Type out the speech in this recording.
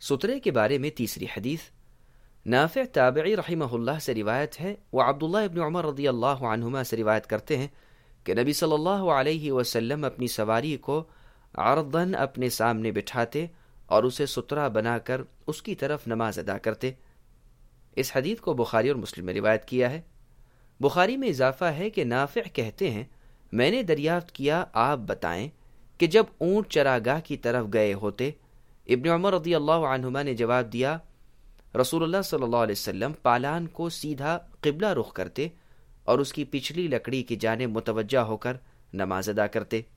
सुतरे के बारे में तीसरी हदीस नाफिअ ताबिई रहिमहुल्लाह से रिवायत है। वह अब्दुल्लाह इब्न उमर रदियल्लाहु अन्हुमा से रिवायत करते हैं कि नबी सल्लल्लाहु अलैहि वसल्लम अपनी सवारी को अरदन अपने सामने बिठाते और उसे सुतरा बनाकर उसकी तरफ नमाज अदा करते। इस हदीस को बुखारी और मुस्लिम में रिवायत किया है। बुखारी में इजाफा है कि नाफिअ कहते हैं, मैंने दरियाफ्त किया, आप बताएं कि जब ऊंट चरागाह की तरफ गए होते। इब्न उमर रदियल्लाहु अन्हुमा ने जवाब दिया, रसूलुल्लाह सल्लल्लाहु अलैहि वसल्लम पालान को सीधा किबला रुख करते और उसकी पिछली लकड़ी की जानिब मुतवज्जा होकर नमाज अदा करते।